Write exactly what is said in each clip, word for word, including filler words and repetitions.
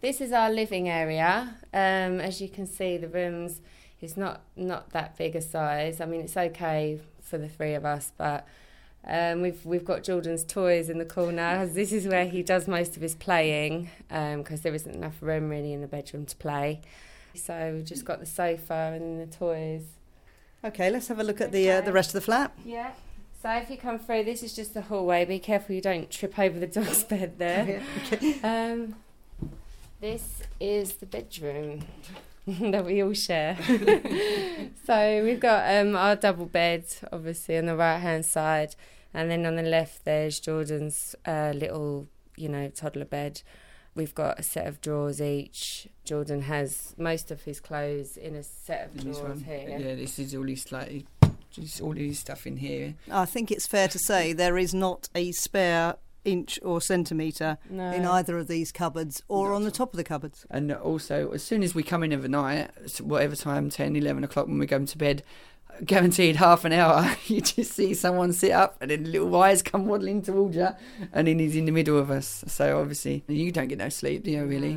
this is our living area. Um, as you can see, the rooms is not, not that big a size. I mean, it's okay for the three of us, but um, we've we've got Jordan's toys in the corner. This is where he does most of his playing, because um, there isn't enough room really in the bedroom to play. So we've just got the sofa and the toys. Okay, let's have a look at the uh, the rest of the flat. Yeah. So if you come through, this is just the hallway. Be careful you don't trip over the dog's bed there. Okay. Um, this is the bedroom that we all share. So we've got um, our double bed, obviously, on the right-hand side. And then on the left, there's Jordan's uh, little, you know, toddler bed. We've got a set of drawers each. Jordan has most of his clothes in a set of drawers here. Yeah, this is all his, like, just all his stuff in here. I think it's fair to say there is not a spare inch or centimetre No. in either of these cupboards or Not on the at all. top of the cupboards. And also, as soon as we come in of the night, whatever time, ten, eleven o'clock when we go to bed, guaranteed half an hour, you just see someone sit up and then little eyes come waddling towards you, and then he's in the middle of us. So obviously, you don't get no sleep, do you, really? No.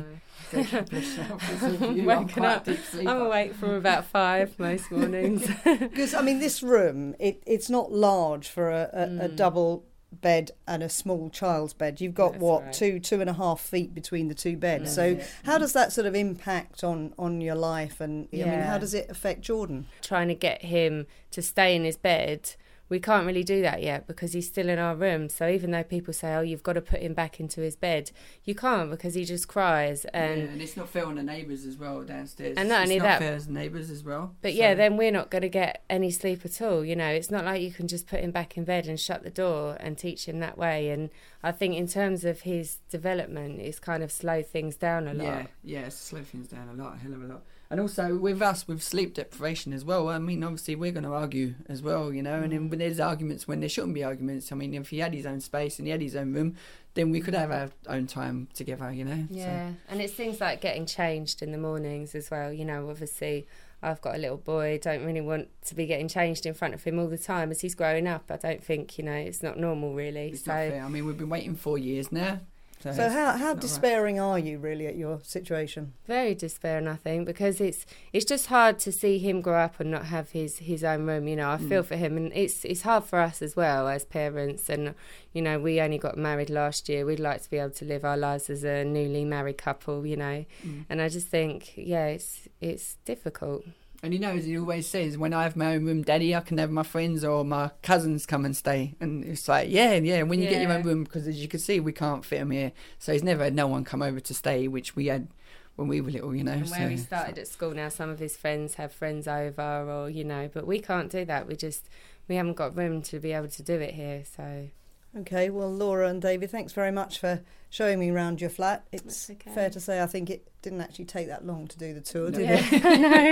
I'm Waking up. I'm awake from about five most mornings. Because, I mean, this room, it, it's not large for a, a, Mm. a double bed and a small child's bed. You've got, That's what, right. two, two and a half feet between the two beds. Mm. So Yeah. how does that sort of impact on, on your life? And, I mean, Yeah. how does it affect Jordan? Trying to get him to stay in his bed, we can't really do that yet because he's still in our room. So even though people say, oh, you've got to put him back into his bed, you can't because he just cries. And yeah, and it's not fair on the neighbours as well downstairs. And not it's only not that- fair as neighbours as well. But So- yeah, then we're not going to get any sleep at all. You know, it's not like you can just put him back in bed and shut the door and teach him that way. And I think in terms of his development, it's kind of slowed things down a lot. Yeah, yeah, it's slowed things down a lot, a hell of a lot. And also with us, with sleep deprivation as well, I mean, obviously we're going to argue as well, you know, and then when there's arguments when there shouldn't be arguments. I mean, if he had his own space and he had his own room, then we could have our own time together, you know. Yeah, and it's things like getting changed in the mornings as well. You know, obviously I've got a little boy, don't really want to be getting changed in front of him all the time as he's growing up. I don't think, you know, it's not normal really. It's so not fair. I mean, we've been waiting four years now. So, So how, how not despairing are you really at your situation? very despairing, I think, because it's it's just hard to see him grow up and not have his, his own room. You know, I feel Mm. for him, and it's it's hard for us as well as parents. And you know, we only got married last year. We'd like to be able to live our lives as a newly married couple. You know, Mm. and I just think, yeah, it's it's difficult. And you know, as he always says, when I have my own room, Daddy, I can have my friends or my cousins come and stay. And it's like, yeah, yeah, when you get your Yeah. own room, because as you can see, we can't fit them here. So he's never had no one come over to stay, which we had when we were little, you know. And where so, he started at school now, some of his friends have friends over, or you know, but we can't do that. We just we haven't got room to be able to do it here. So Okay, well, Laura and David, thanks very much for showing me around your flat. It's That's okay. fair to say I think it didn't actually take that long to do the tour, did yeah, it?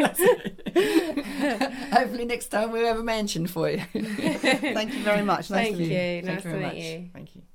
I know. Hopefully next time we'll have a mansion for you. Thank you very much. Nice Thank to meet you. you. Nice to very meet much. you. Thank you.